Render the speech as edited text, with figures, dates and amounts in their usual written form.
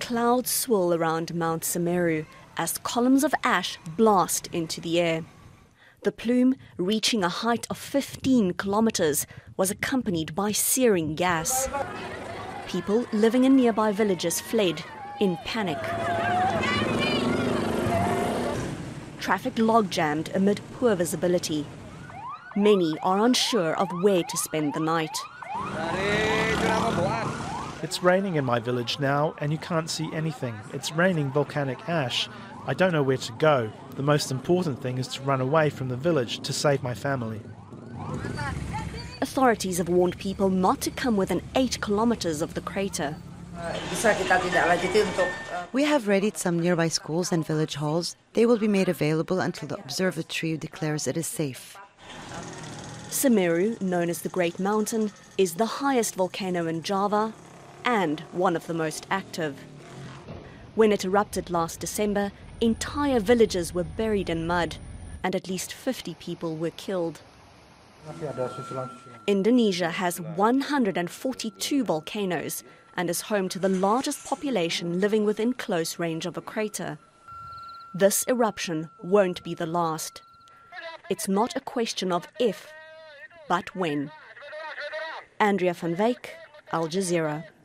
Clouds swirl around Mount Semeru as columns of ash blast into the air. The plume, reaching a height of 15 kilometers, was accompanied by searing gas. People living in nearby villages fled in panic. Traffic log-jammed amid poor visibility. Many are unsure of where to spend the night. It's raining in my village now and you can't see anything. It's raining volcanic ash. I don't know where to go. The most important thing is to run away from the village to save my family. Authorities have warned people not to come within 8 kilometers of the crater. We have readied some nearby schools and village halls. They will be made available until the observatory declares it is safe. Semeru, known as the Great Mountain, is the highest volcano in Java and one of the most active. When it erupted last December, entire villages were buried in mud and at least 50 people were killed. Indonesia has 142 volcanoes and is home to the largest population living within close range of a crater. This eruption won't be the last. It's not a question of if, but when. Andrea van Wyk, Al Jazeera.